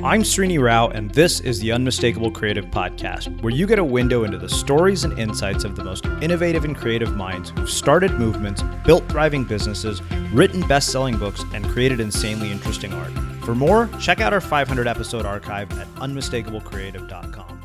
I'm Srini Rao, and this is the Unmistakable Creative Podcast, where you get a window into the stories and insights of the most innovative and creative minds who've started movements, built thriving businesses, written best-selling books, and created insanely interesting art. For more, check out our 500-episode archive at unmistakablecreative.com.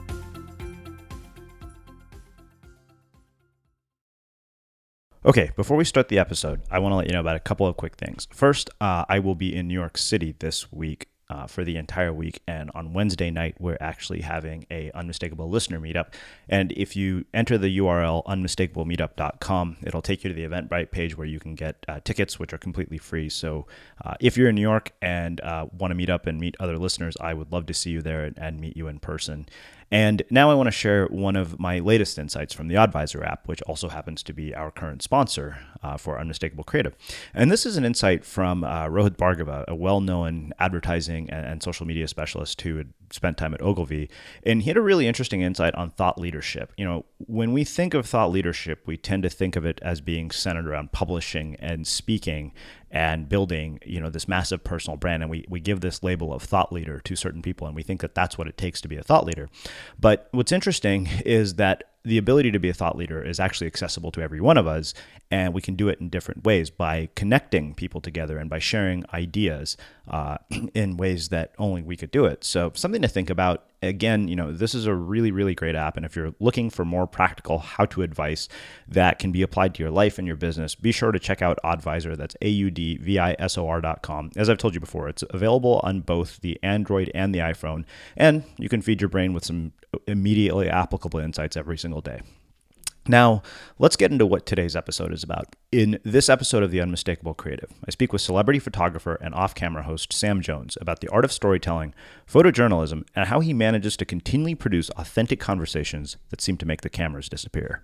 Okay, before we start the episode, I want to let you know about a couple of quick things. First, I will be in New York City this week for the entire week, and on Wednesday night, we're actually having a Unmistakable Listener Meetup. And if you enter the URL unmistakablemeetup.com, it'll take you to the Eventbrite page where you can get tickets, which are completely free. So if you're in New York and want to meet up and meet other listeners, I would love to see you there and meet you in person. And now I want to share one of my latest insights from the Oddvisor app, which also happens to be our current sponsor for Unmistakable Creative. And this is an insight from Rohit Bhargava, a well-known advertising and social media specialist who had spent time at Ogilvy. And he had a really interesting insight on thought leadership. You know, when we think of thought leadership, we tend to think of it as being centered around publishing and speaking and building, you know, this massive personal brand. And we give this label of thought leader to certain people, and we think that that's what it takes to be a thought leader. But what's interesting is that the ability to be a thought leader is actually accessible to every one of us, and we can do it in different ways by connecting people together and by sharing ideas in ways that only we could do it. So something to think about. Again, you know, this is a really, really great app, and if you're looking for more practical how-to advice that can be applied to your life and your business, be sure to check out Oddvisor. That's AUDVISOR.com. As I've told you before, it's available on both the Android and the iPhone, and you can feed your brain with some immediately applicable insights every single day. Now, let's get into what today's episode is about. In this episode of The Unmistakable Creative, I speak with celebrity photographer and off-camera host Sam Jones about the art of storytelling, photojournalism, and how he manages to continually produce authentic conversations that seem to make the cameras disappear.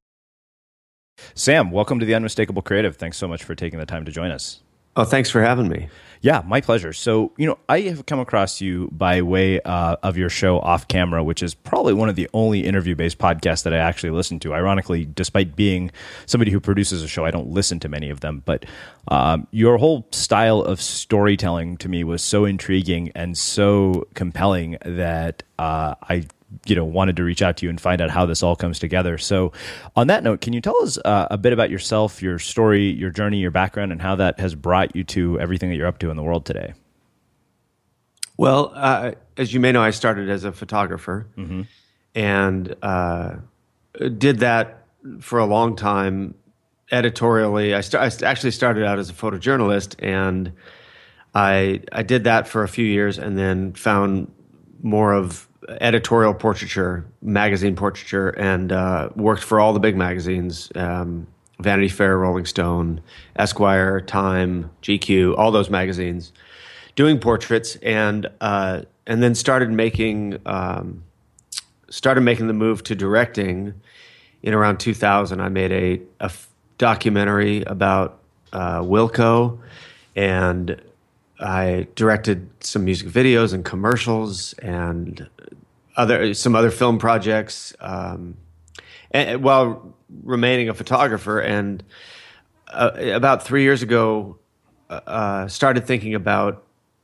Sam, welcome to The Unmistakable Creative. Thanks so much for taking the time to join us. Oh, thanks for having me. Yeah, my pleasure. So, you know, I have come across you by way of your show Off Camera, which is probably one of the only interview-based podcasts that I actually listen to. Ironically, despite being somebody who produces a show, I don't listen to many of them. But your whole style of storytelling to me was so intriguing and so compelling that I wanted to reach out to you and find out how this all comes together. So on that note, can you tell us a bit about yourself, your story, your journey, your background, and how that has brought you to everything that you're up to in the world today? Well, as you may know, I started as a photographer and did that for a long time editorially. I actually started out as a photojournalist, and I did that for a few years and then found more of editorial portraiture, magazine portraiture, and worked for all the big magazines, Vanity Fair, Rolling Stone, Esquire, Time, GQ, all those magazines, doing portraits, and then started making the move to directing in around 2000. I made a documentary about Wilco, and I directed some music videos and commercials and some other film projects, and while remaining a photographer. And about 3 years ago, started thinking about,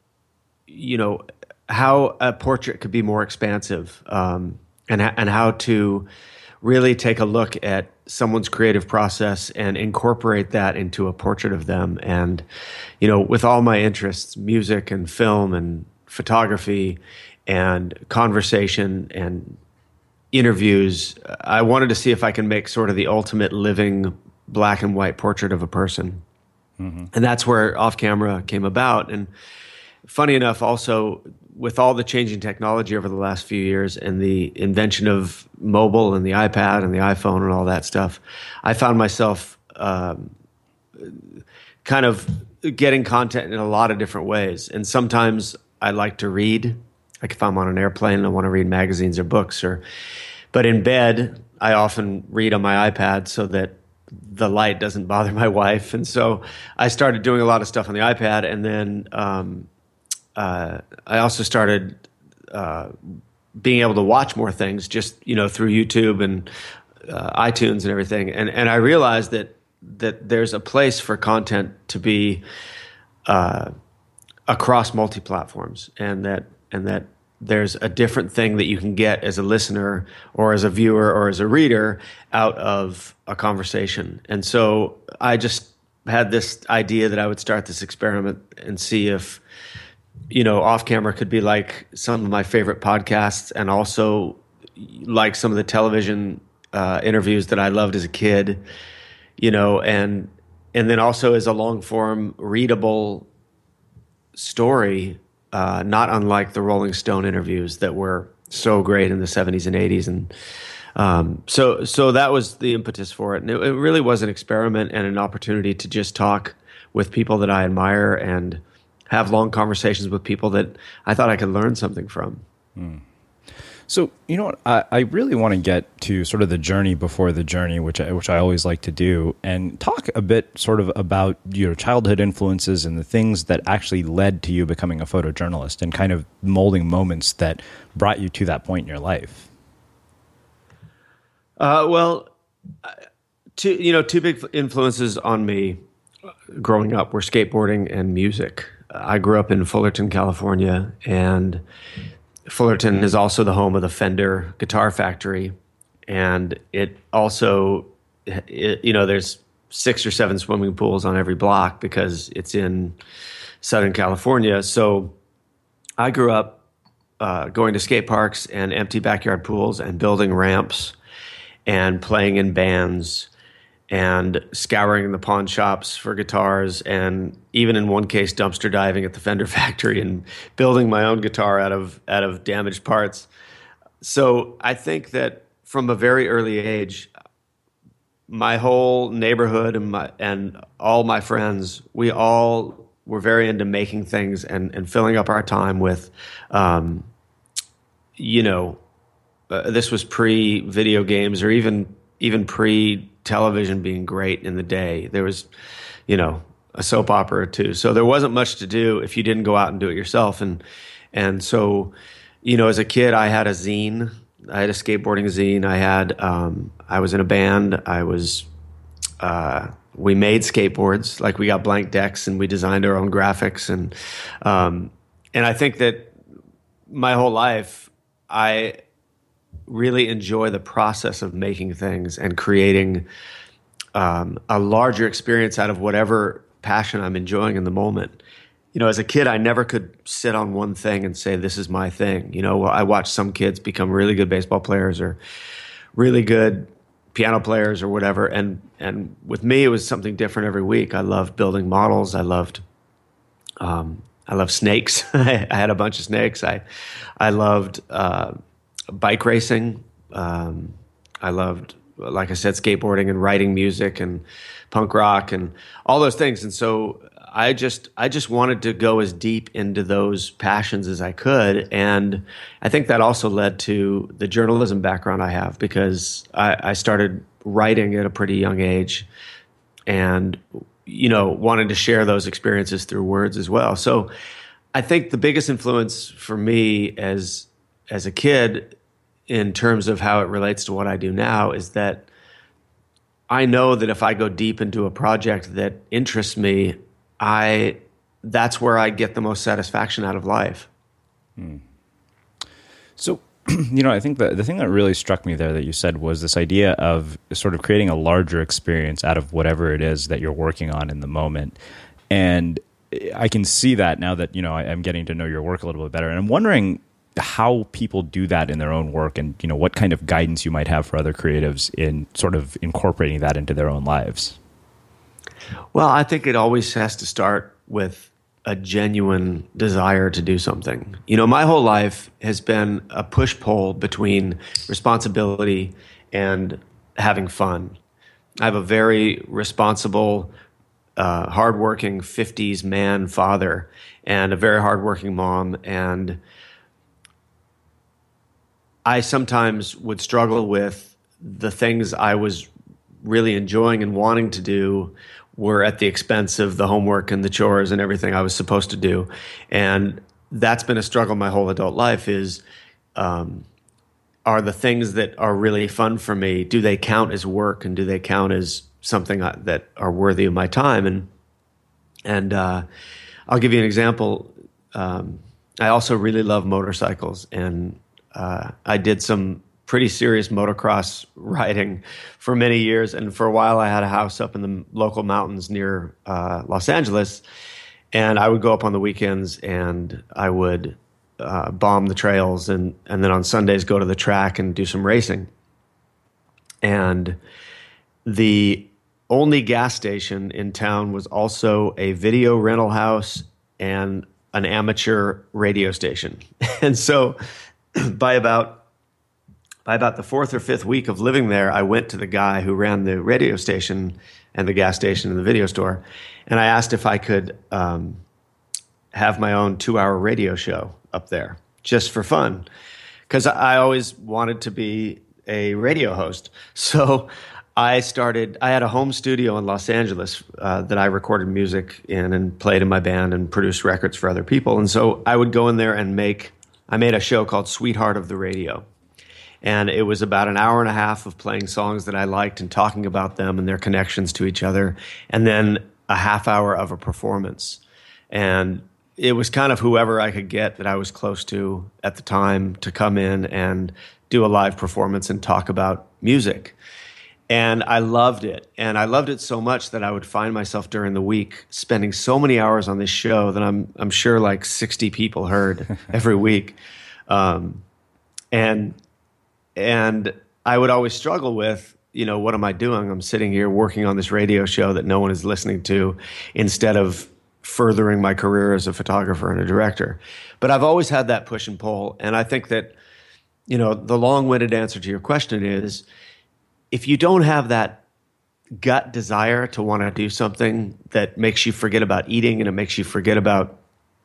how a portrait could be more expansive, and how to really take a look at someone's creative process and incorporate that into a portrait of them. And, with all my interests, music and film and photography and conversation and interviews, I wanted to see if I can make sort of the ultimate living black and white portrait of a person. And that's where Off Camera came about. And funny enough, also, with all the changing technology over the last few years and the invention of mobile and the iPad and the iPhone and all that stuff, I found myself kind of getting content in a lot of different ways. And sometimes I like to read, like if I'm on an airplane and I want to read magazines or books, but in bed, I often read on my iPad so that the light doesn't bother my wife. And so I started doing a lot of stuff on the iPad, and then I also started being able to watch more things just through YouTube and iTunes and everything. And I realized that there's a place for content to be across multi-platforms, and that and that there's a different thing that you can get as a listener or as a viewer or as a reader out of a conversation. And so I just had this idea that I would start this experiment and see if, off camera could be like some of my favorite podcasts, and also like some of the television interviews that I loved as a kid, and then also as a long form readable story, not unlike the Rolling Stone interviews that were so great in the 70s and 80s. And so that was the impetus for it. And it really was an experiment and an opportunity to just talk with people that I admire and have long conversations with people that I thought I could learn something from. So, I really want to get to sort of the journey before the journey, which I always like to do, and talk a bit sort of about your childhood influences and the things that actually led to you becoming a photojournalist and kind of molding moments that brought you to that point in your life. Two big influences on me growing up were skateboarding and music. I grew up in Fullerton, California, and Fullerton is also the home of the Fender Guitar Factory, and it also, there's 6 or 7 swimming pools on every block because it's in Southern California. So I grew up going to skate parks and empty backyard pools and building ramps and playing in bands and scouring the pawn shops for guitars, and even in one case dumpster diving at the Fender factory and building my own guitar out of damaged parts. So I think that from a very early age, my whole neighborhood and all my friends, we all were very into making things and filling up our time with, this was pre-video games or even pre-television being great in the day. There was, a soap opera or two. So there wasn't much to do if you didn't go out and do it yourself. And so, as a kid, I had a zine. I had a skateboarding zine. I was in a band. We made skateboards. Like, we got blank decks and we designed our own graphics. And I think that my whole life, I really enjoy the process of making things and creating a larger experience out of whatever passion I'm enjoying in the moment. As a kid, I never could sit on one thing and say, this is my thing. I watched some kids become really good baseball players or really good piano players or whatever. And with me, it was something different every week. I loved building models. I loved snakes. I had a bunch of snakes. I loved bike racing. I loved, like I said, skateboarding and writing music and punk rock and all those things. And so I just wanted to go as deep into those passions as I could. And I think that also led to the journalism background I have, because I started writing at a pretty young age and, wanted to share those experiences through words as well. So I think the biggest influence for me as a kid in terms of how it relates to what I do now is that I know that if I go deep into a project that interests me, that's where I get the most satisfaction out of life. So, I think the thing that really struck me there that you said was this idea of sort of creating a larger experience out of whatever it is that you're working on in the moment. And I can see that now that, I'm getting to know your work a little bit better. And I'm wondering how people do that in their own work, and what kind of guidance you might have for other creatives in sort of incorporating that into their own lives. Well, I think it always has to start with a genuine desire to do something. My whole life has been a push-pull between responsibility and having fun. I have a very responsible, hardworking 50s man father and a very hardworking mom, and I sometimes would struggle with the things I was really enjoying and wanting to do were at the expense of the homework and the chores and everything I was supposed to do. And that's been a struggle my whole adult life is, are the things that are really fun for me, do they count as work, and do they count as something that are worthy of my time? And I'll give you an example. I also really love motorcycles, and I did some pretty serious motocross riding for many years. And for a while, I had a house up in the local mountains near Los Angeles, and I would go up on the weekends and I would bomb the trails, and then on Sundays go to the track and do some racing. And the only gas station in town was also a video rental house and an amateur radio station. And so by about the fourth or fifth week of living there, I went to the guy who ran the radio station and the gas station and the video store, and I asked if I could have my own 2-hour radio show up there just for fun, because I always wanted to be a radio host. So I had a home studio in Los Angeles that I recorded music in and played in my band and produced records for other people. And so I would go in there and I made a show called Sweetheart of the Radio. And it was about an hour and a half of playing songs that I liked and talking about them and their connections to each other, and then a half hour of a performance. And it was kind of whoever I could get that I was close to at the time to come in and do a live performance and talk about music. And I loved it. And I loved it so much that I would find myself during the week spending so many hours on this show that I'm sure like 60 people heard every week. And I would always struggle with, what am I doing? I'm sitting here working on this radio show that no one is listening to instead of furthering my career as a photographer and a director. But I've always had that push and pull. And I think that, the long-winded answer to your question is, if you don't have that gut desire to want to do something that makes you forget about eating and it makes you forget about,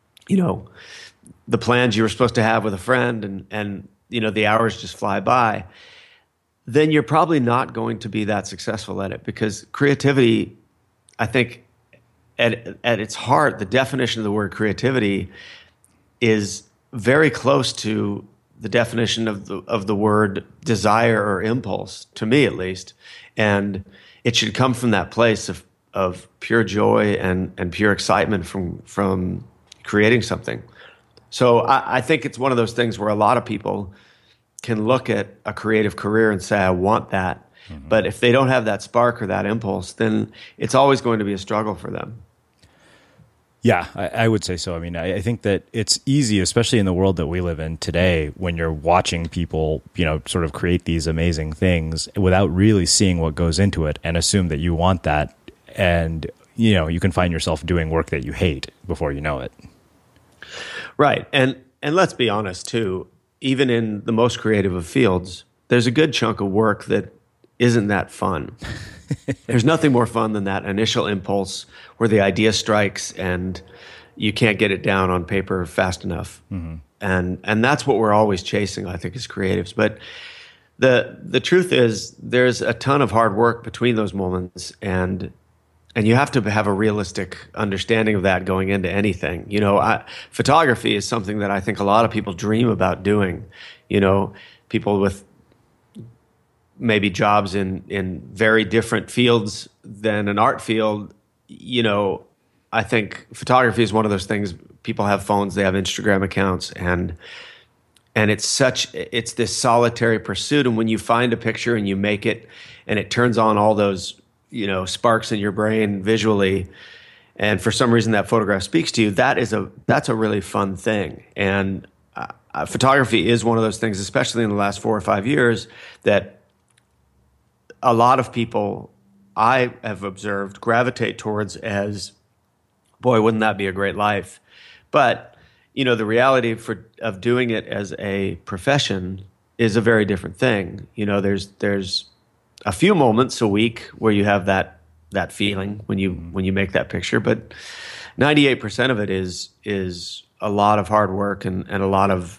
the plans you were supposed to have with a friend and the hours just fly by, then you're probably not going to be that successful at it, because creativity, I think at its heart, the definition of the word creativity is very close to the definition of the word desire or impulse, to me at least. And it should come from that place of pure joy and pure excitement from creating something. So I think it's one of those things where a lot of people can look at a creative career and say, I want that. Mm-hmm. But if they don't have that spark or that impulse, then it's always going to be a struggle for them. Yeah, I would say so. I mean, I think that it's easy, especially in the world that we live in today, when you're watching people, sort of create these amazing things without really seeing what goes into it, and assume that you want that. And, you can find yourself doing work that you hate before you know it. Right. And let's be honest, too. Even in the most creative of fields, there's a good chunk of work that isn't that fun. There's nothing more fun than that initial impulse where the idea strikes and you can't get it down on paper fast enough. Mm-hmm. And that's what we're always chasing, I think, as creatives. But the truth is, there's a ton of hard work between those moments, and you have to have a realistic understanding of that going into anything. Photography is something that I think a lot of people dream about doing. People with maybe jobs in very different fields than an art field. I think photography is one of those things. People have phones, they have Instagram accounts, and it's this solitary pursuit. And when you find a picture and you make it, and it turns on all those sparks in your brain visually, and for some reason that photograph speaks to you, that's a really fun thing. And photography is one of those things, especially in the last 4 or 5 years, that a lot of people I have observed gravitate towards as, boy, wouldn't that be a great life? But the reality of doing it as a profession is a very different thing. There's a few moments a week where you have that feeling when you make that picture, but 98% of it is a lot of hard work and a lot of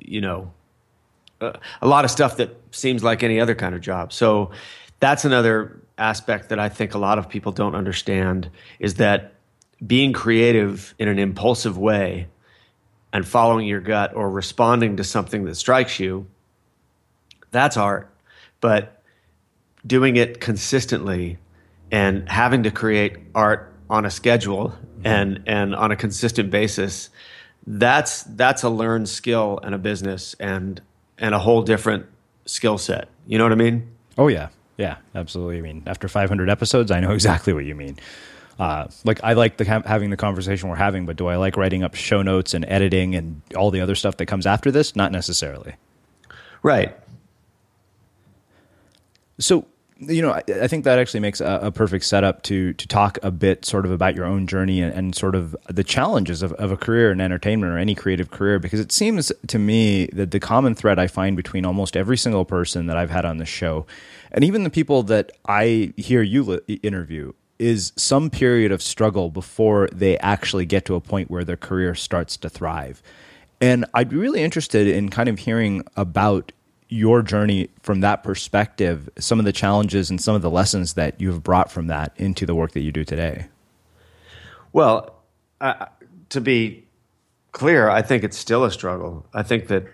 stuff that seems like any other kind of job. So that's another aspect that I think a lot of people don't understand, is that being creative in an impulsive way and following your gut or responding to something that strikes you, that's art. But doing it consistently and having to create art on a schedule and on a consistent basis, that's a learned skill and a business and a whole different skill set. You know what I mean? Oh yeah. Yeah, absolutely. I mean, after 500 episodes, I know exactly what you mean. Like I like having the conversation we're having, but do I like writing up show notes and editing and all the other stuff that comes after this? Not necessarily. Right. So, I think that actually makes a perfect setup to talk a bit sort of about your own journey and sort of the challenges of a career in entertainment or any creative career, because it seems to me that the common thread I find between almost every single person that I've had on this show, and even the people that I hear you interview, is some period of struggle before they actually get to a point where their career starts to thrive. And I'd be really interested in kind of hearing about your journey from that perspective, some of the challenges and some of the lessons that you've brought from that into the work that you do today. Well, to be clear, I think it's still a struggle. I think that,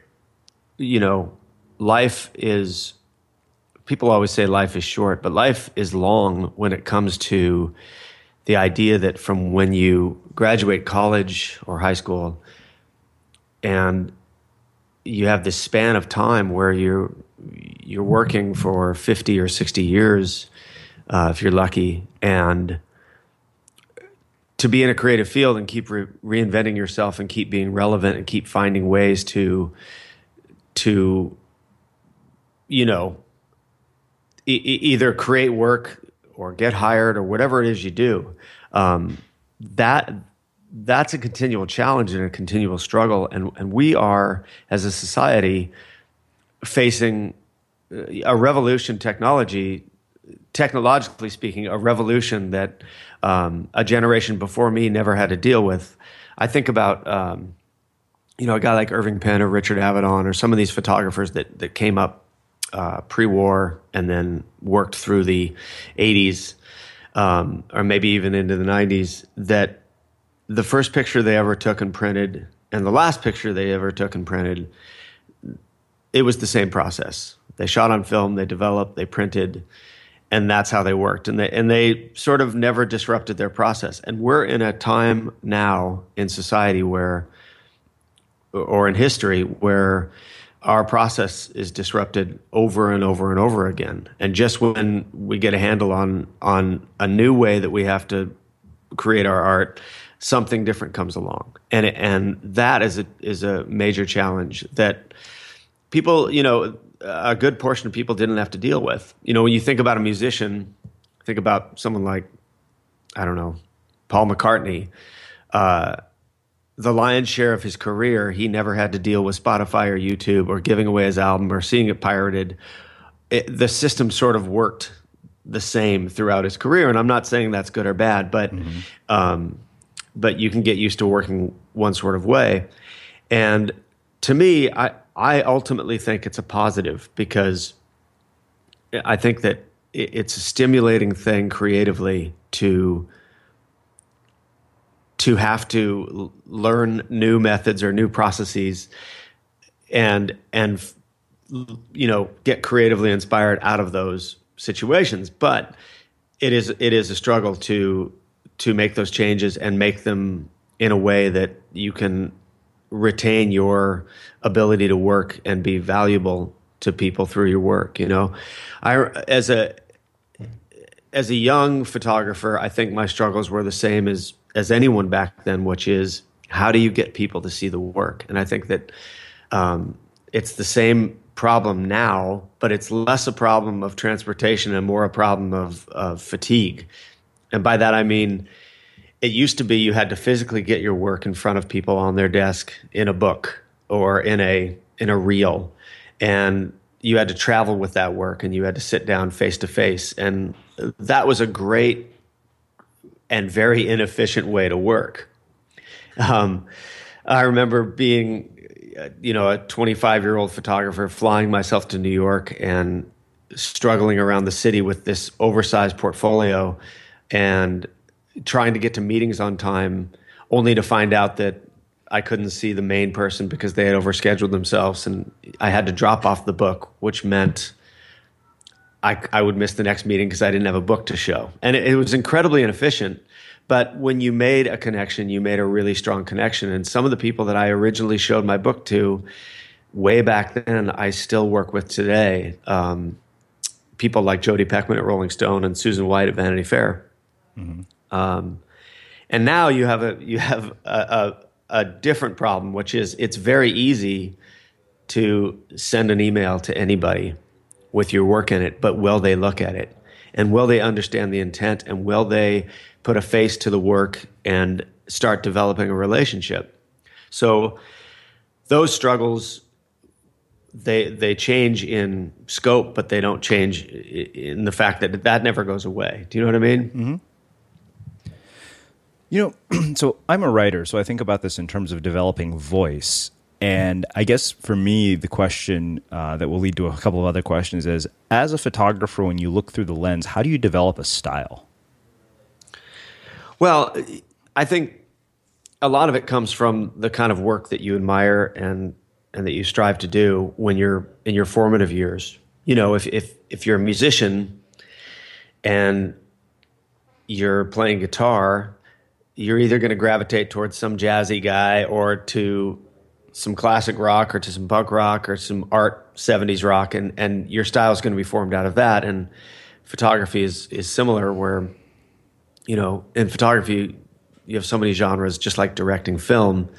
life is, people always say life is short, but life is long when it comes to the idea that from when you graduate college or high school and you have this span of time where you're working for 50 or 60 years, if you're lucky, and to be in a creative field and keep reinventing yourself and keep being relevant and keep finding ways to either create work or get hired or whatever it is you do. That's a continual challenge and a continual struggle. And we are, as a society, facing a revolution technologically speaking, a revolution that a generation before me never had to deal with. I think about, a guy like Irving Penn or Richard Avedon or some of these photographers that came up pre-war and then worked through the 80s or maybe even into the 90s, that the first picture they ever took and printed and the last picture they ever took and printed, it was the same process. They shot on film, they developed, they printed, and that's how they worked. And they sort of never disrupted their process. And we're in a time now in society or in history, where our process is disrupted over and over and over again. And just when we get a handle on a new way that we have to create our art, something different comes along, and that is a major challenge that people, a good portion of people didn't have to deal with. When you think about a musician, think about someone like, I don't know, Paul McCartney. The lion's share of his career, he never had to deal with Spotify or YouTube or giving away his album or seeing it pirated. The system sort of worked the same throughout his career, and I'm not saying that's good or bad, but but you can get used to working one sort of way. And to me, I ultimately think it's a positive, because I think that it's a stimulating thing creatively to have to learn new methods or new processes and get creatively inspired out of those situations. But it is a struggle to make those changes and make them in a way that you can retain your ability to work and be valuable to people through your work. As a young photographer, I think my struggles were the same as anyone back then, which is, how do you get people to see the work? And I think that it's the same problem now, but it's less a problem of transportation and more a problem of fatigue. And by that, I mean, it used to be you had to physically get your work in front of people on their desk in a book or in a reel. And you had to travel with that work, and you had to sit down face to face. And that was a great and very inefficient way to work. I remember being, a 25-year-old photographer, flying myself to New York and struggling around the city with this oversized portfolio and trying to get to meetings on time, only to find out that I couldn't see the main person because they had overscheduled themselves, and I had to drop off the book, which meant I would miss the next meeting because I didn't have a book to show. And it was incredibly inefficient, But when you made a connection, you made a really strong connection. And some of the people that I originally showed my book to way back then, I still work with today. People like Jody Peckman at Rolling Stone and Susan White at Vanity Fair. And now you have a different problem, which is it's very easy to send an email to anybody with your work in it, but will they look at it? And will they understand the intent? And will they put a face to the work and start developing a relationship? So those struggles, they change in scope, but they don't change in the fact that that never goes away. Do you know what I mean? Mm-hmm. You know, so I'm a writer, so I think about this in terms of developing voice. And I guess for me, the question that will lead to a couple of other questions is, as a photographer, when you look through the lens, how do you develop a style? Well, I think a lot of it comes from the kind of work that you admire and that you strive to do when you're in your formative years. You know, if you're a musician and you're playing guitar, you're either going to gravitate towards some jazzy guy or to some classic rock or to some punk rock or some art 70s rock, and your style is going to be formed out of that. And photography is similar, where, you know, in photography you have so many genres, just like directing film,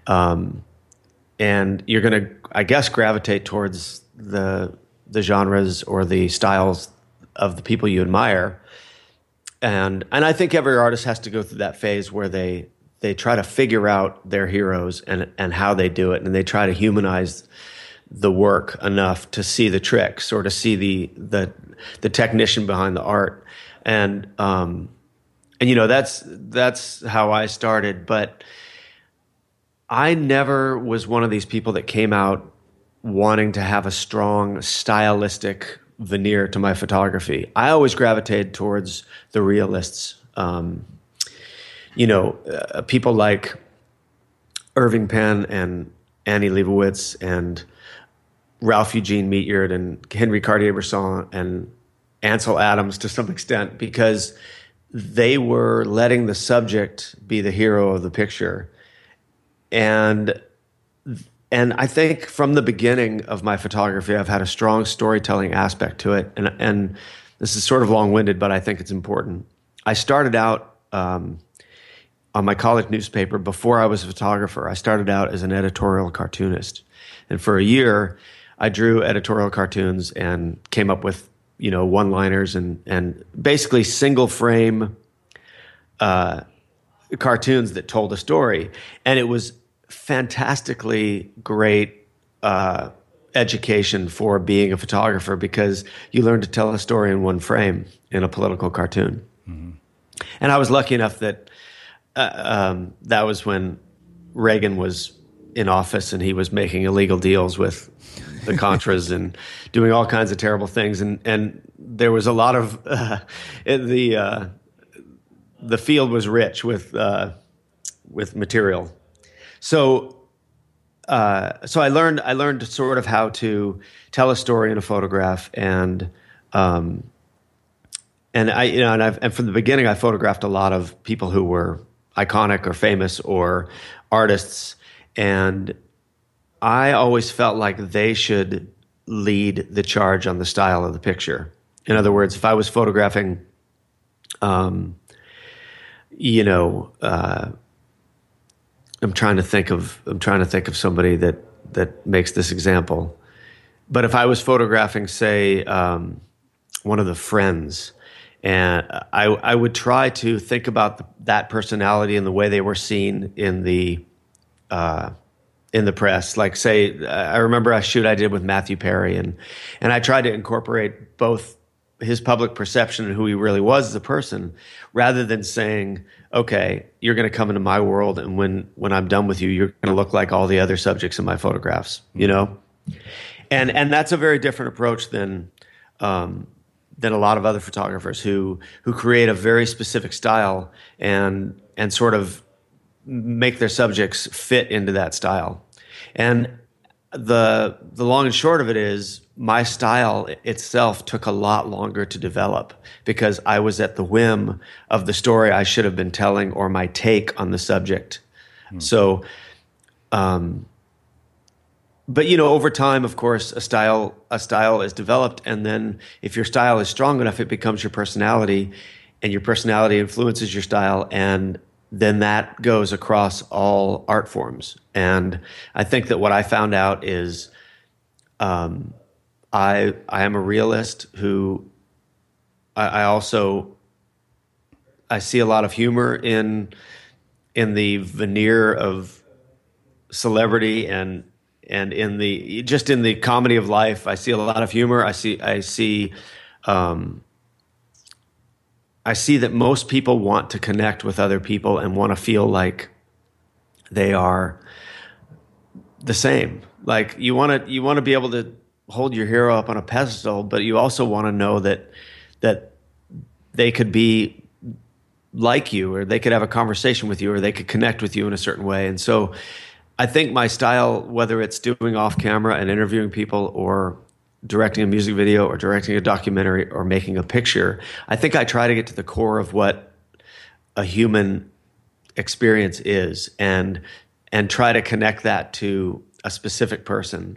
and you're going to, I guess, gravitate towards the genres or the styles of the people you admire. And I think every artist has to go through that phase where they try to figure out their heroes and how they do it, and they try to humanize the work enough to see the tricks or to see the technician behind the art. And you know, that's how I started. But I never was one of these people that came out wanting to have a strong stylistic veneer to my photography. I always gravitated towards the realists. You know, people like Irving Penn and Annie Leibovitz and Ralph Eugene Meetyard and Henry Cartier-Bresson and Ansel Adams to some extent, because they were letting the subject be the hero of the picture. And I think from the beginning of my photography, I've had a strong storytelling aspect to it. And this is sort of long-winded, but I think it's important. I started out on my college newspaper. Before I was a photographer, I started out as an editorial cartoonist. And for a year, I drew editorial cartoons and came up with, you know, one-liners and basically single-frame cartoons that told a story. And it was fantastically great education for being a photographer, because you learn to tell a story in one frame in a political cartoon. Mm-hmm. And I was lucky enough that that was when Reagan was in office and he was making illegal deals with the Contras and doing all kinds of terrible things. And there was a lot of the field was rich with material. So I learned sort of how to tell a story in a photograph, and from the beginning I photographed a lot of people who were iconic or famous or artists, and I always felt like they should lead the charge on the style of the picture. In other words, if I was photographing, I'm trying to think of somebody that makes this example. But if I was photographing, say, one of the Friends, and I would try to think about that personality and the way they were seen in the press. Like, say, I remember a shoot I did with Matthew Perry, and I tried to incorporate both his public perception and who he really was as a person, rather than saying, okay, you're going to come into my world, and when I'm done with you, you're going to look like all the other subjects in my photographs, you know? And that's a very different approach than a lot of other photographers who create a very specific style and sort of make their subjects fit into that style. And the long and short of it is my style itself took a lot longer to develop because I was at the whim of the story I should have been telling or my take on the subject. So, but over time, of course, a style is developed, and then if your style is strong enough, it becomes your personality, and your personality influences your style, and then that goes across all art forms. And I think that what I found out is, I am a realist who I also see a lot of humor in the veneer of celebrity and in the comedy of life. I see a lot of humor. I see that most people want to connect with other people and want to feel like they are the same. Like you want to be able to hold your hero up on a pedestal, but you also want to know that they could be like you, or they could have a conversation with you, or they could connect with you in a certain way. And so I think my style, whether it's doing off camera and interviewing people or directing a music video or directing a documentary or making a picture, I think I try to get to the core of what a human experience is and try to connect that to a specific person.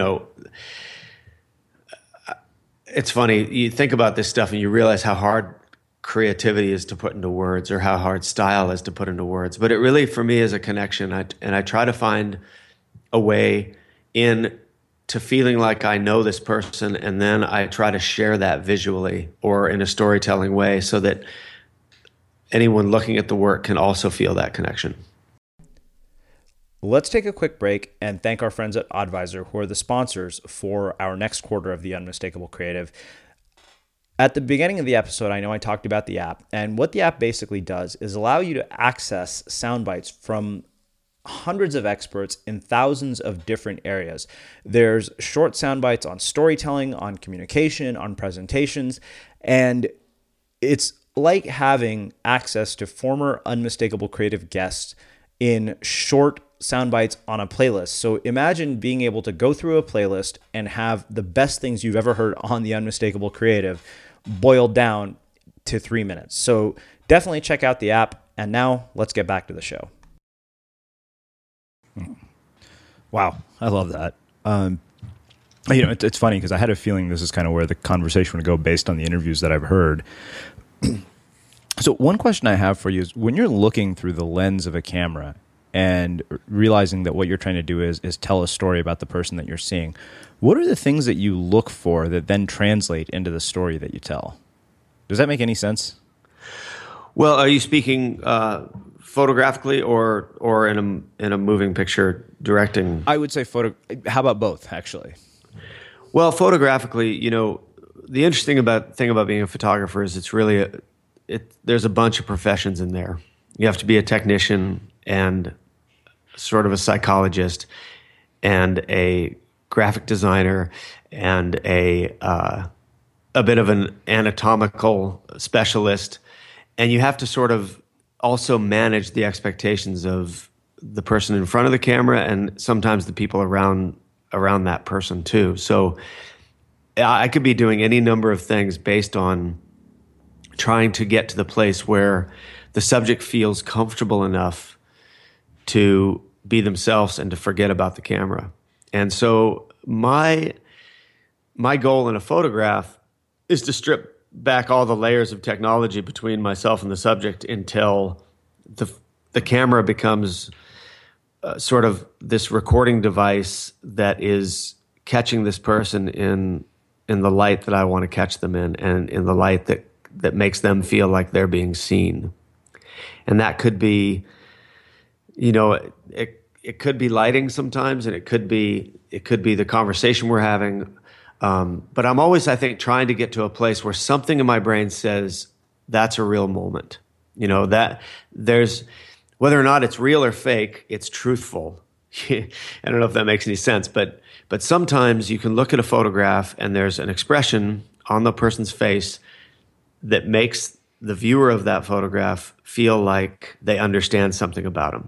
It's funny, you think about this stuff and you realize how hard creativity is to put into words, or how hard style is to put into words. But it really, for me, is a connection. I try to find a way in to feeling like I know this person, and then I try to share that visually or in a storytelling way so that anyone looking at the work can also feel that connection. Let's take a quick break and thank our friends at Oddvisor, who are the sponsors for our next quarter of the Unmistakable Creative. At the beginning of the episode, I know I talked about the app, and what the app basically does is allow you to access sound bites from hundreds of experts in thousands of different areas. There's short sound bites on storytelling, on communication, on presentations, and it's like having access to former Unmistakable Creative guests in short sound bites on a playlist. So imagine being able to go through a playlist and have the best things you've ever heard on the Unmistakable Creative boiled down to 3 minutes. So definitely check out the app. And now let's get back to the show. Wow, I love that. It's funny because I had a feeling this is kind of where the conversation would go based on the interviews that I've heard. So one question I have for you is, when you're looking through the lens of a camera and realizing that what you're trying to do is tell a story about the person that you're seeing, what are the things that you look for that then translate into the story that you tell? Does that make any sense? Well, are you speaking photographically or in a moving picture directing? I would say how about both, actually? Well, photographically, the interesting thing about being a photographer is it's really there's a bunch of professions in there. You have to be a technician and sort of a psychologist and a graphic designer and a bit of an anatomical specialist, and you have to sort of also manage the expectations of the person in front of the camera and sometimes the people around that person too. So I could be doing any number of things based on trying to get to the place where the subject feels comfortable enough to be themselves and to forget about the camera. And so my goal in a photograph is to strip back all the layers of technology between myself and the subject until the camera becomes sort of this recording device that is catching this person in the light that I want to catch them in, and in the light that makes them feel like they're being seen. And that could be, it could be lighting sometimes, and it could be the conversation we're having. But I'm always, I think, trying to get to a place where something in my brain says that's a real moment. That there's, whether or not it's real or fake, it's truthful. I don't know if that makes any sense, but sometimes you can look at a photograph and there's an expression on the person's face that makes the viewer of that photograph feel like they understand something about them.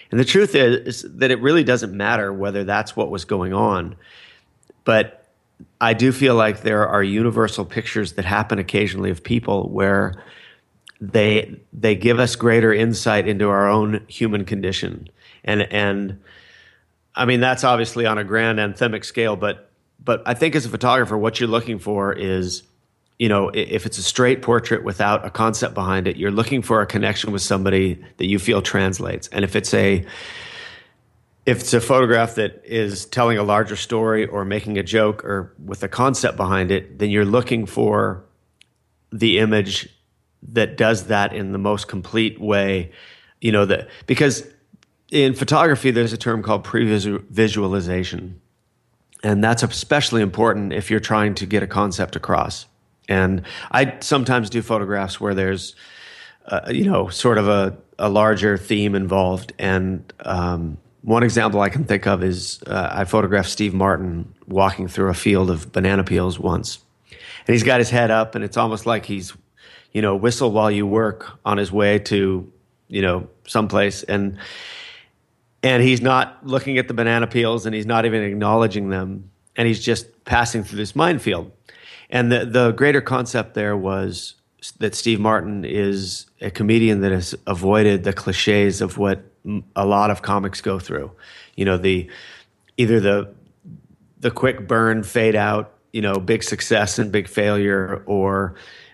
And the truth is that it really doesn't matter whether that's what was going on. But I do feel like there are universal pictures that happen occasionally of people where they give us greater insight into our own human condition. And I mean, that's obviously on a grand anthemic scale, but I think as a photographer, what you're looking for is, if it's a straight portrait without a concept behind it, you're looking for a connection with somebody that you feel translates. And if it's a photograph that is telling a larger story or making a joke or with a concept behind it, then you're looking for the image that does that in the most complete way, because in photography, there's a term called pre-visualization. And that's especially important if you're trying to get a concept across. And I sometimes do photographs where there's, sort of a larger theme involved. And one example I can think of is I photographed Steve Martin walking through a field of banana peels once. And he's got his head up, and it's almost like he's, whistle while you work on his way to, someplace. And he's not looking at the banana peels, and he's not even acknowledging them. And he's just passing through this minefield. And the greater concept there was that Steve Martin is a comedian that has avoided the cliches of what a lot of comics go through. Either the quick burn, fade out, big success and big failure, or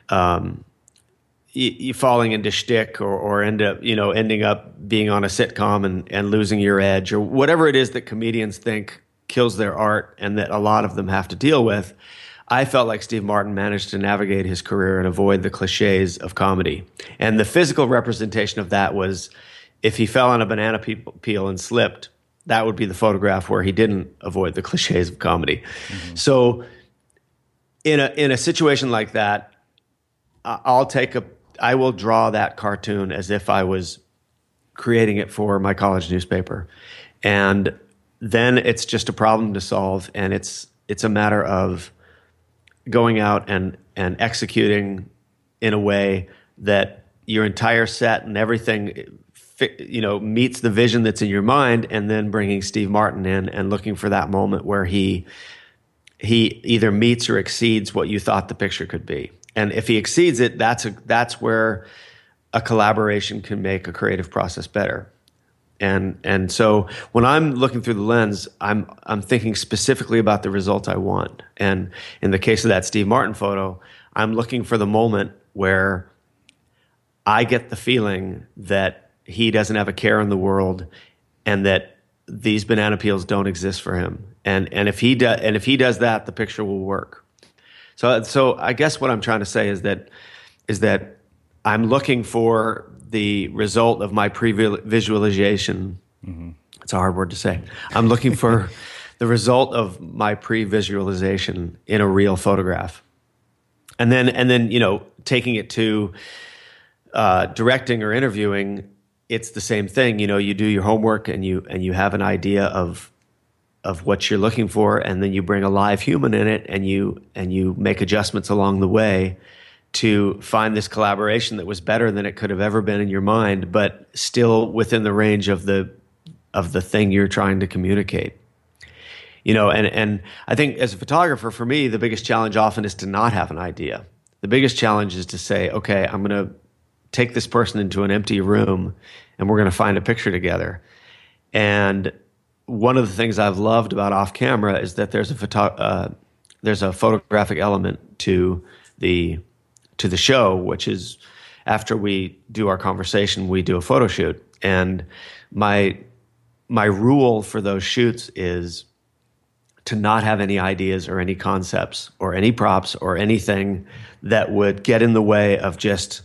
you falling into shtick, or ending up being on a sitcom and losing your edge, or whatever it is that comedians think kills their art and that a lot of them have to deal with. I felt like Steve Martin managed to navigate his career and avoid the cliches of comedy. And the physical representation of that was, if he fell on a banana peel and slipped, that would be the photograph where he didn't avoid the cliches of comedy. Mm-hmm. So in a situation like that, I will draw that cartoon as if I was creating it for my college newspaper. And then it's just a problem to solve, and it's a matter of going out and executing in a way that your entire set and everything meets the vision that's in your mind, and then bringing Steve Martin in and looking for that moment where he either meets or exceeds what you thought the picture could be. And if he exceeds it, that's where a collaboration can make a creative process better. And so when I'm looking through the lens, I'm thinking specifically about the result I want. And in the case of that Steve Martin photo, I'm looking for the moment where I get the feeling that he doesn't have a care in the world, and that these banana peels don't exist for him. And if he does that, the picture will work. So I guess what I'm trying to say is that I'm looking for the result of my pre-visualization. Mm-hmm. It's a hard word to say. I'm looking for the result of my pre-visualization in a real photograph. And then taking it to directing or interviewing, it's the same thing. You do your homework and you have an idea of what you're looking for, and then you bring a live human in it, and you make adjustments along the way to find this collaboration that was better than it could have ever been in your mind, but still within the range of the thing you're trying to communicate. And I think as a photographer, for me, the biggest challenge often is to not have an idea. The biggest challenge is to say, okay, I'm going to take this person into an empty room, and we're going to find a picture together. And one of the things I've loved about off camera is that there's a photographic element to the show, which is after we do our conversation, we do a photo shoot. And my rule for those shoots is to not have any ideas or any concepts or any props or anything that would get in the way of just,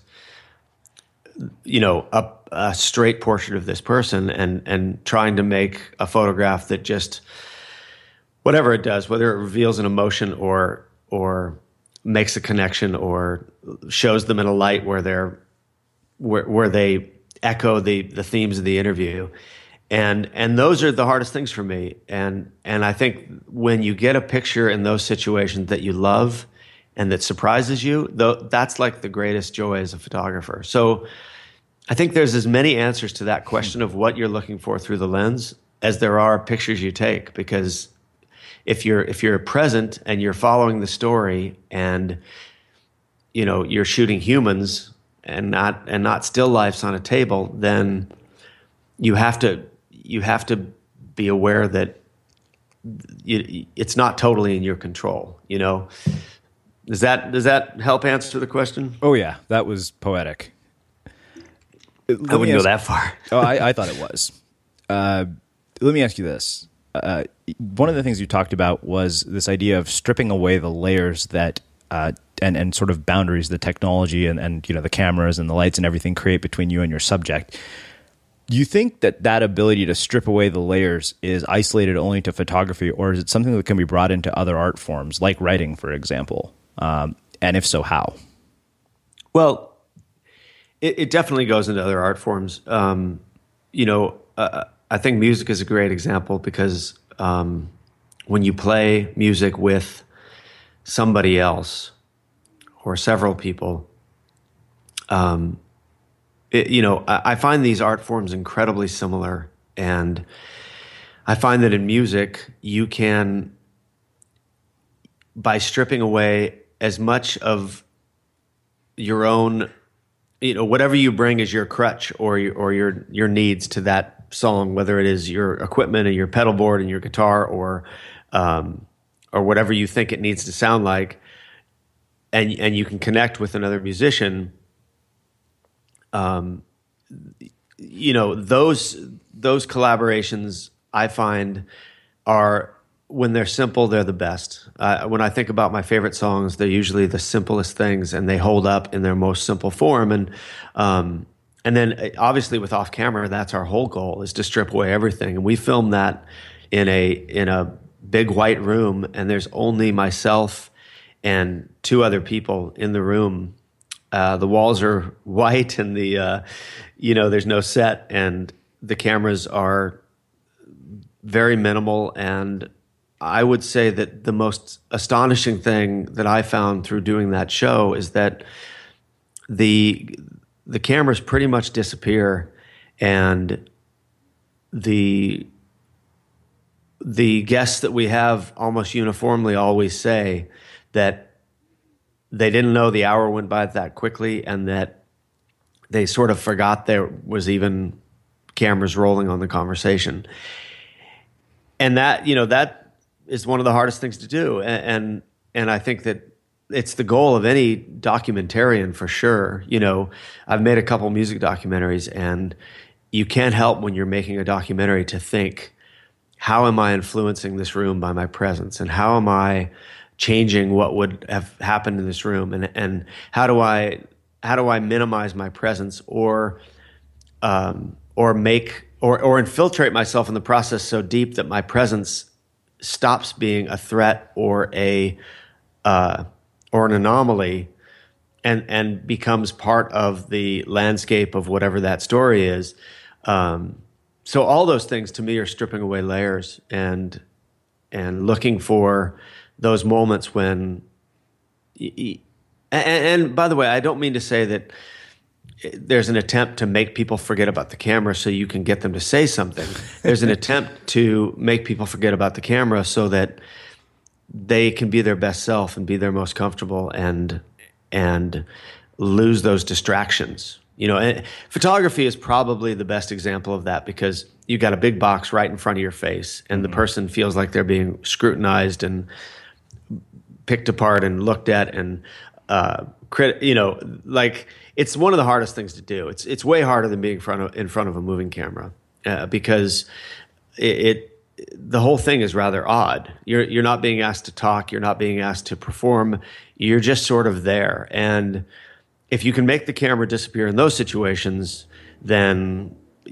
a straight portrait of this person, and trying to make a photograph that just, whatever it does, whether it reveals an emotion or makes a connection or shows them in a light where they echo the themes of the interview. And those are the hardest things for me. And I think when you get a picture in those situations that you love and that surprises you, that's like the greatest joy as a photographer. So I think there's as many answers to that question of what you're looking for through the lens as there are pictures you take. Because if you're present and you're following the story, and you're shooting humans and not still lifes on a table, then you have to be aware that it's not totally in your control. Does that help answer the question? Oh yeah, that was poetic. I wouldn't go that far. Oh, I thought it was. Let me ask you this. One of the things you talked about was this idea of stripping away the layers that and sort of boundaries the technology and the cameras and the lights and everything create between you and your subject. Do you think that ability to strip away the layers is isolated only to photography, or is it something that can be brought into other art forms, like writing, for example? And if so, how? Well, it definitely goes into other art forms. I think music is a great example because when you play music with somebody else or several people, I find these art forms incredibly similar. And I find that in music, you can, by stripping away as much of your own, whatever you bring as your crutch or your needs to that song, whether it is your equipment and your pedal board and your guitar or whatever you think it needs to sound like, and you can connect with another musician. Those collaborations I find are, when they're simple, they're the best. When I think about my favorite songs, they're usually the simplest things, and they hold up in their most simple form. And then obviously with off camera, that's our whole goal, is to strip away everything. And we film that in a big white room, and there's only myself and two other people in the room. The walls are white, and there's no set, and the cameras are very minimal. And I would say that the most astonishing thing that I found through doing that show is that the cameras pretty much disappear, and the guests that we have almost uniformly always say that they didn't know the hour went by that quickly, and that they sort of forgot there was even cameras rolling on the conversation. And that is one of the hardest things to do. And I think that it's the goal of any documentarian, for sure. I've made a couple music documentaries, and you can't help when you're making a documentary to think, how am I influencing this room by my presence? And how am I changing what would have happened in this room? And how do I minimize my presence or infiltrate myself in the process so deep that my presence stops being a threat or an anomaly and becomes part of the landscape of whatever that story is. So all those things to me are stripping away layers and looking for those moments when, and by the way, I don't mean to say that there's an attempt to make people forget about the camera so you can get them to say something. There's an attempt to make people forget about the camera so that they can be their best self and be their most comfortable and lose those distractions. And photography is probably the best example of that, because you got a big box right in front of your face, and the person feels like they're being scrutinized and picked apart and looked at and it's one of the hardest things to do. It's way harder than being in front of a moving camera because the whole thing is rather odd. You're not being asked to talk. You're not being asked to perform. You're just sort of there. And if you can make the camera disappear in those situations, then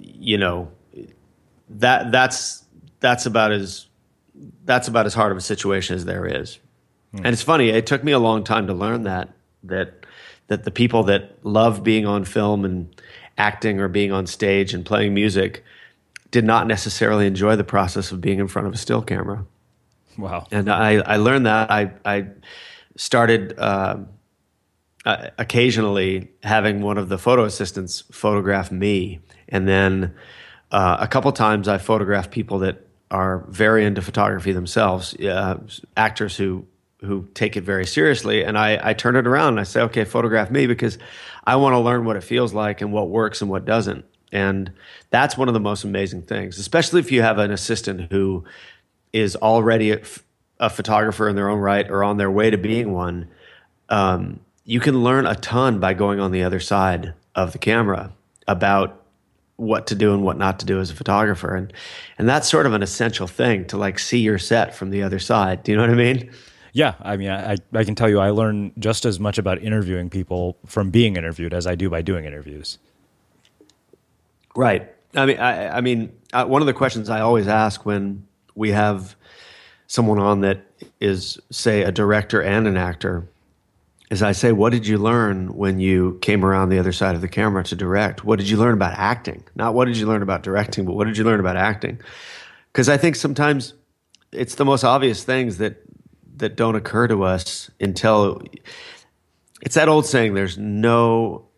that's about as hard of a situation as there is. And it's funny. It took me a long time to learn that the people that love being on film and acting or being on stage and playing music did not necessarily enjoy the process of being in front of a still camera. Wow. And I learned that. I started occasionally having one of the photo assistants photograph me. And then a couple times I photographed people that are very into photography themselves, actors who take it very seriously. And I turn it around and I say, okay, photograph me, because I want to learn what it feels like and what works and what doesn't. And that's one of the most amazing things, especially if you have an assistant who is already a photographer in their own right or on their way to being one. You can learn a ton by going on the other side of the camera about what to do and what not to do as a photographer. And that's sort of an essential thing, to like see your set from the other side. Do you know what I mean? Yeah. I mean, I can tell you, I learn just as much about interviewing people from being interviewed as I do by doing interviews. Right. I mean, one of the questions I always ask when we have someone on that is, say, a director and an actor, is I say, what did you learn when you came around the other side of the camera to direct? What did you learn about acting? Not what did you learn about directing, but what did you learn about acting? Because I think sometimes it's the most obvious things that don't occur to us until it's that old saying, there's no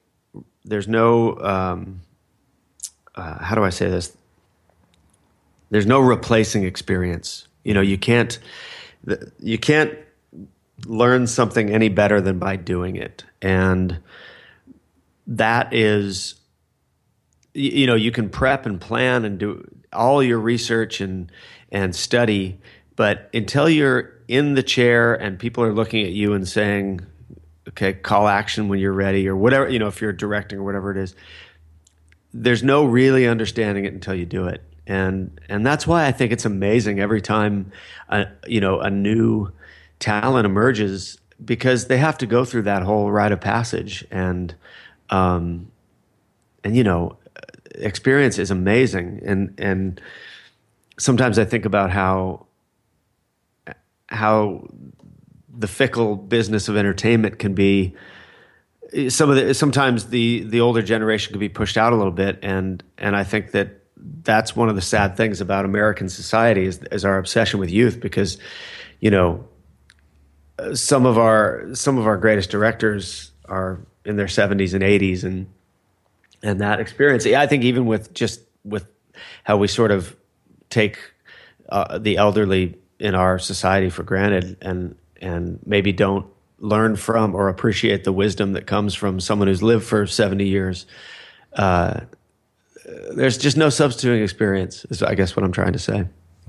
how do I say this? There's no replacing experience. You know, you can't learn something any better than by doing it. And that is, you know, you can prep and plan and do all your research and study, but until you're in the chair and people are looking at you and saying, okay, call action when you're ready, or whatever, you know, if you're directing or whatever it is, there's no really understanding it until you do it. And that's why I think it's amazing every time a new talent emerges, because they have to go through that whole rite of passage. And you know, experience is amazing. And sometimes I think about how the fickle business of entertainment can be. Sometimes the older generation could be pushed out a little bit, and I think that's one of the sad things about American society is our obsession with youth, because, you know, some of our greatest directors are in their 70s and 80s, and that experience, I think, even with how we sort of take the elderly in our society for granted, and maybe don't learn from or appreciate the wisdom that comes from someone who's lived for 70 years. There's just no substituting experience, is I guess what I'm trying to say.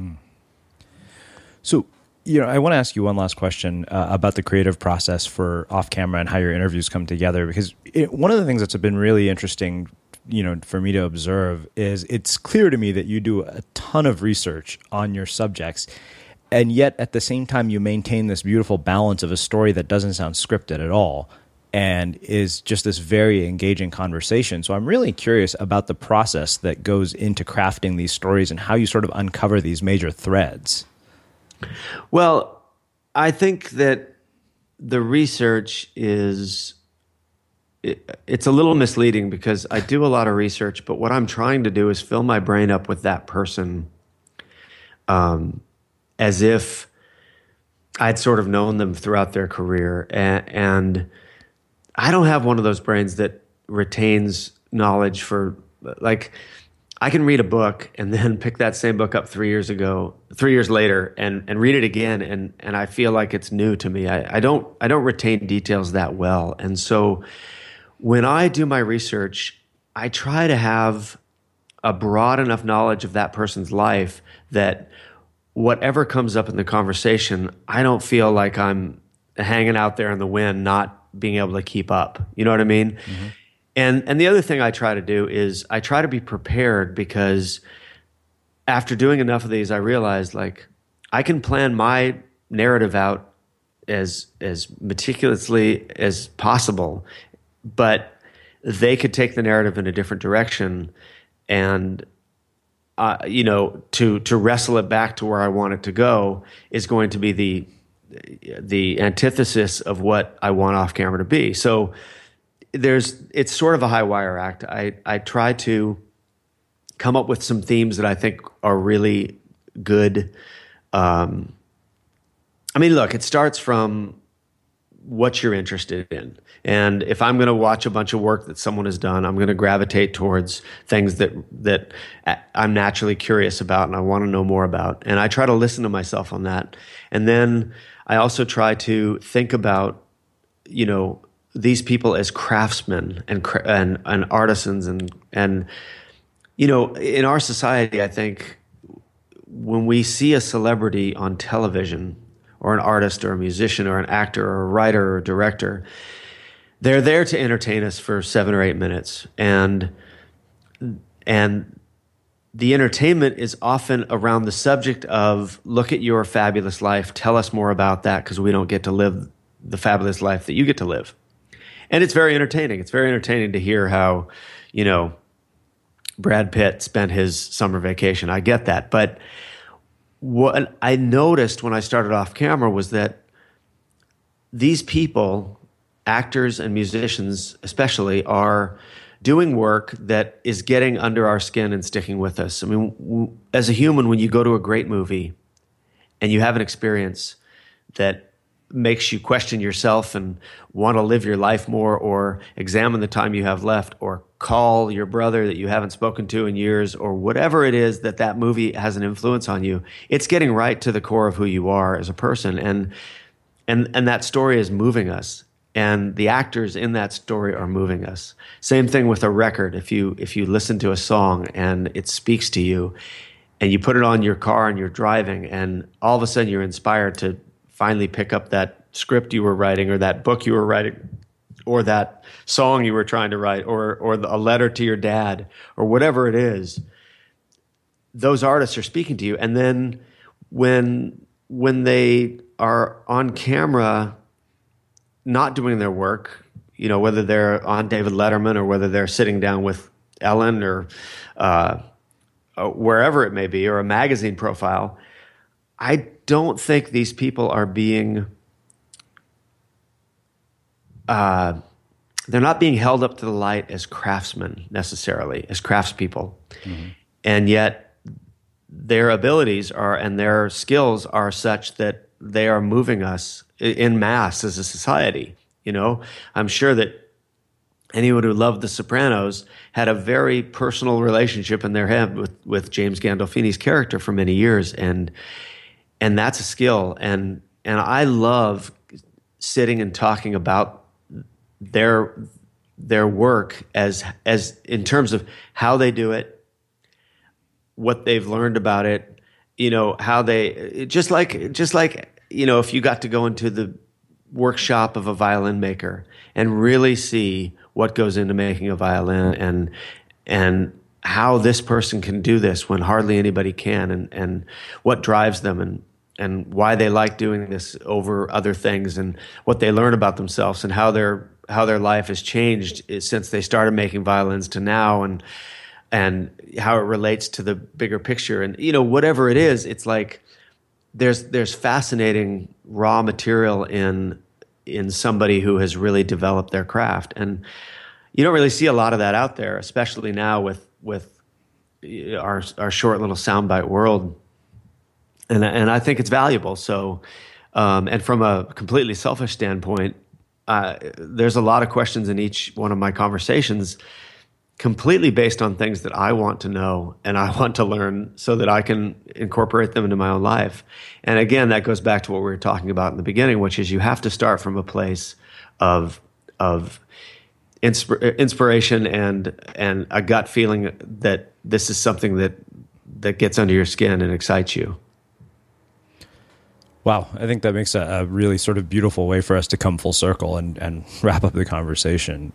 So, you know, I want to ask you one last question about the creative process for off camera and how your interviews come together, because one of the things that's been really interesting, you know, for me to observe is it's clear to me that you do a ton of research on your subjects, and yet at the same time you maintain this beautiful balance of a story that doesn't sound scripted at all and is just this very engaging conversation. So I'm really curious about the process that goes into crafting these stories and how you sort of uncover these major threads. Well, I think that the research it's a little misleading, because I do a lot of research, but what I'm trying to do is fill my brain up with that person, as if I'd sort of known them throughout their career. And I don't have one of those brains that retains knowledge for, like, I can read a book and then pick that same book up 3 years later and read it again, and I feel like it's new to me. I don't retain details that well. And so when I do my research, I try to have a broad enough knowledge of that person's life that whatever comes up in the conversation, I don't feel like I'm hanging out there in the wind, not being able to keep up. You know what I mean? Mm-hmm. And the other thing I try to do is I try to be prepared, because after doing enough of these, I realized, like, I can plan my narrative out as meticulously as possible, but they could take the narrative in a different direction, and you know, to wrestle it back to where I want it to go is going to be the antithesis of what I want off camera to be. So it's sort of a high wire act. I try to come up with some themes that I think are really good. I mean, look, it starts from what you're interested in. And if I'm going to watch a bunch of work that someone has done, I'm going to gravitate towards things that I'm naturally curious about and I want to know more about. And I try to listen to myself on that. And then I also try to think about, these people as craftsmen and artisans and in our society, I think when we see a celebrity on television, or an artist or a musician or an actor or a writer or a director, they're there to entertain us for 7 or 8 minutes. And the entertainment is often around the subject of, look at your fabulous life, tell us more about that, because we don't get to live the fabulous life that you get to live. And it's very entertaining. It's very entertaining to hear how, Brad Pitt spent his summer vacation. I get that. But what I noticed when I started off camera was that these people, actors and musicians especially, are doing work that is getting under our skin and sticking with us. I mean, as a human, when you go to a great movie and you have an experience that makes you question yourself and want to live your life more, or examine the time you have left, or call your brother that you haven't spoken to in years, or whatever it is that movie has an influence on you, it's getting right to the core of who you are as a person. And that story is moving us. And the actors in that story are moving us. Same thing with a record. If you listen to a song and it speaks to you, and you put it on your car and you're driving, and all of a sudden you're inspired to finally pick up that script you were writing, or that book you were writing, or that song you were trying to write, or a letter to your dad, or whatever it is, those artists are speaking to you. And then when they are on camera not doing their work, whether they're on David Letterman or whether they're sitting down with Ellen or wherever it may be, or a magazine profile, I don't think these people are being, they're not being held up to the light as craftsmen necessarily, as craftspeople. Mm-hmm. And yet their abilities and their skills are such that they are moving us in mass as a society. I'm sure that anyone who loved The Sopranos had a very personal relationship in their head with James Gandolfini's character for many years. And that's a skill. And I love sitting and talking about their work as in terms of how they do it, what they've learned about it, how they just like if you got to go into the workshop of a violin maker and really see what goes into making a violin, and how this person can do this when hardly anybody can, and what drives them, and why they like doing this over other things, and what they learn about themselves, and how their life has changed since they started making violins to now, and how it relates to the bigger picture. And whatever it is, it's like there's fascinating raw material in somebody who has really developed their craft, and you don't really see a lot of that out there, especially now with our short little soundbite world. And I think it's valuable. So, and from a completely selfish standpoint, there's a lot of questions in each one of my conversations, completely based on things that I want to know and I want to learn, so that I can incorporate them into my own life. And again, that goes back to what we were talking about in the beginning, which is you have to start from a place of inspiration and a gut feeling that this is something that gets under your skin and excites you. Wow, I think that makes a really sort of beautiful way for us to come full circle and wrap up the conversation.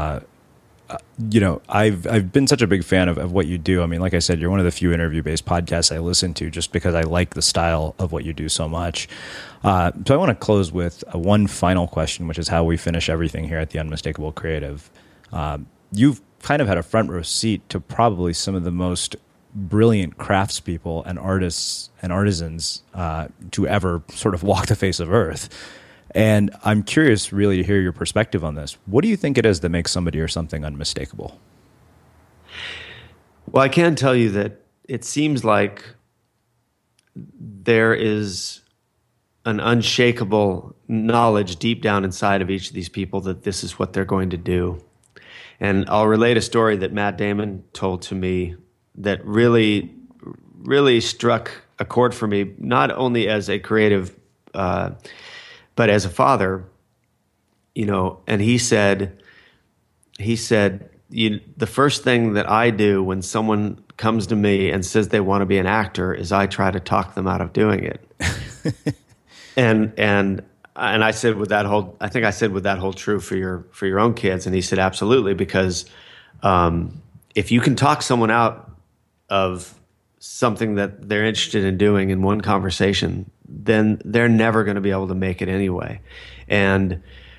I've been such a big fan of what you do. I mean, like I said, you're one of the few interview-based podcasts I listen to, just because I like the style of what you do so much. So I want to close with one final question, which is how we finish everything here at the Unmistakable Creative. You've kind of had a front row seat to probably some of the most brilliant craftspeople and artists and artisans to ever sort of walk the face of Earth. And I'm curious really to hear your perspective on this. What do you think it is that makes somebody or something unmistakable? Well, I can tell you that it seems like there is an unshakable knowledge deep down inside of each of these people that this is what they're going to do. And I'll relate a story that Matt Damon told to me that really, really struck a chord for me, not only as a creative, but as a father. And he said, the first thing that I do when someone comes to me and says they want to be an actor is I try to talk them out of doing it. and I said, I think I said, would that hold true for your own kids? And he said, absolutely, because if you can talk someone out of something that they're interested in doing in one conversation, then they're never going to be able to make it anyway. And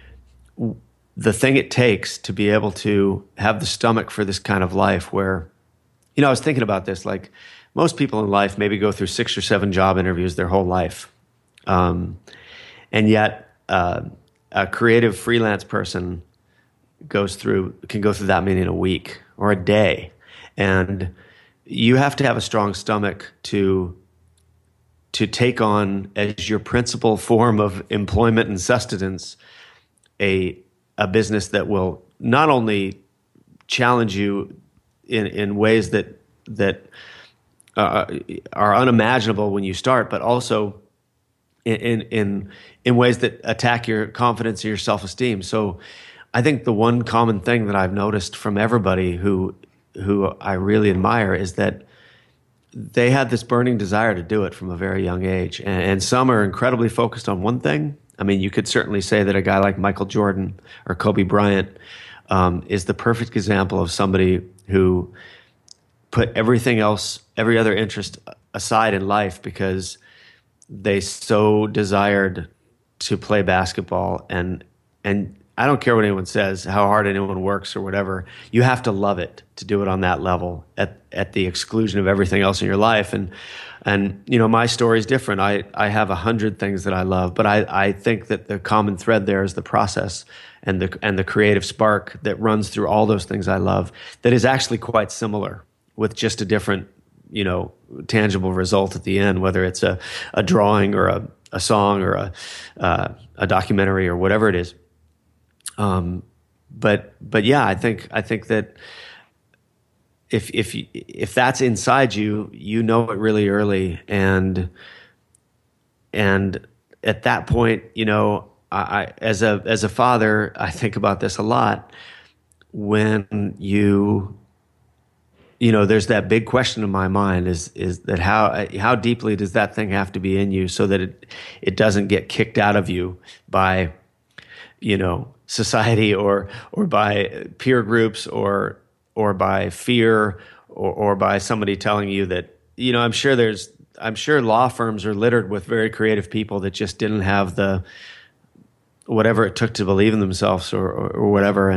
the thing it takes to be able to have the stomach for this kind of life where, I was thinking about this, like most people in life maybe go through 6 or 7 job interviews their whole life. And yet a creative freelance person can go through that many in a week or a day. And you have to have a strong stomach to take on as your principal form of employment and sustenance a business that will not only challenge you in ways that are unimaginable when you start, but also in ways that attack your confidence and your self-esteem. So I think the one common thing that I've noticed from everybody who I really admire is that they had this burning desire to do it from a very young age. And some are incredibly focused on one thing. I mean, you could certainly say that a guy like Michael Jordan or Kobe Bryant is the perfect example of somebody who put everything else, every other interest aside in life because they so desired to play basketball. And I don't care what anyone says, how hard anyone works or whatever. You have to love it to do it on that level at the exclusion of everything else in your life. And my story is different. I have 100 things that I love, but I think that the common thread there is the process and the creative spark that runs through all those things I love that is actually quite similar with just a different, tangible result at the end, whether it's a drawing or a song or a documentary or whatever it is. But yeah, I think that if that's inside you, you know it really early, and at that point, I as a father, I think about this a lot. When there's that big question in my mind is that how deeply does that thing have to be in you so that it doesn't get kicked out of you by society or by peer groups or by fear or by somebody telling you that, I'm sure law firms are littered with very creative people that just didn't have the whatever it took to believe in themselves or whatever.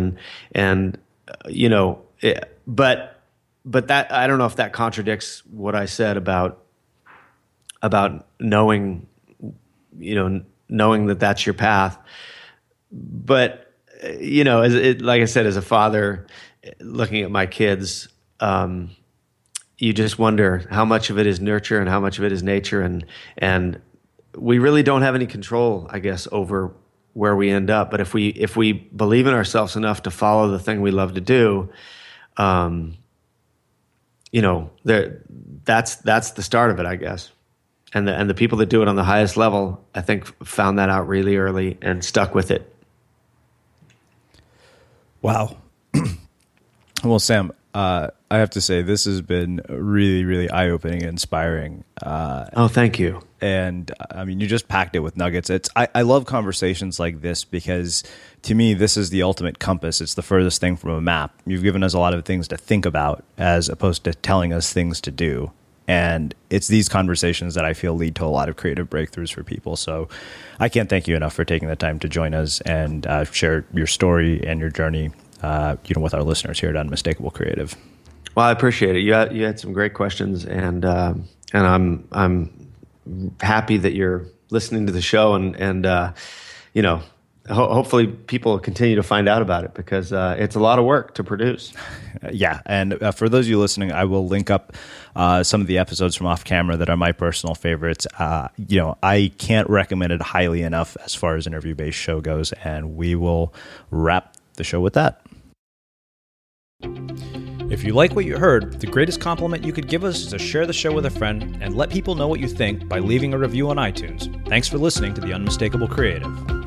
But that, I don't know if that contradicts what I said about knowing that that's your path. But, like I said, as a father, looking at my kids, you just wonder how much of it is nurture and how much of it is nature. And we really don't have any control, I guess, over where we end up. But if we believe in ourselves enough to follow the thing we love to do, that's the start of it, I guess. And the people that do it on the highest level, I think, found that out really early and stuck with it. Wow. Well, Sam, I have to say this has been really, really eye-opening and inspiring. Thank you. And I mean, you just packed it with nuggets. I love conversations like this because to me, this is the ultimate compass. It's the furthest thing from a map. You've given us a lot of things to think about as opposed to telling us things to do. And it's these conversations that I feel lead to a lot of creative breakthroughs for people. So I can't thank you enough for taking the time to join us and share your story and your journey, with our listeners here at Unmistakable Creative. Well, I appreciate it. You had some great questions, and I'm happy that you're listening to the show, and hopefully people continue to find out about it, because it's a lot of work to produce. Yeah, and for those of you listening, I will link up some of the episodes from Off Camera that are my personal favorites. I can't recommend it highly enough as far as interview-based show goes, and we will wrap the show with that. If you like what you heard, the greatest compliment you could give us is to share the show with a friend and let people know what you think by leaving a review on iTunes. Thanks for listening to The Unmistakable Creative.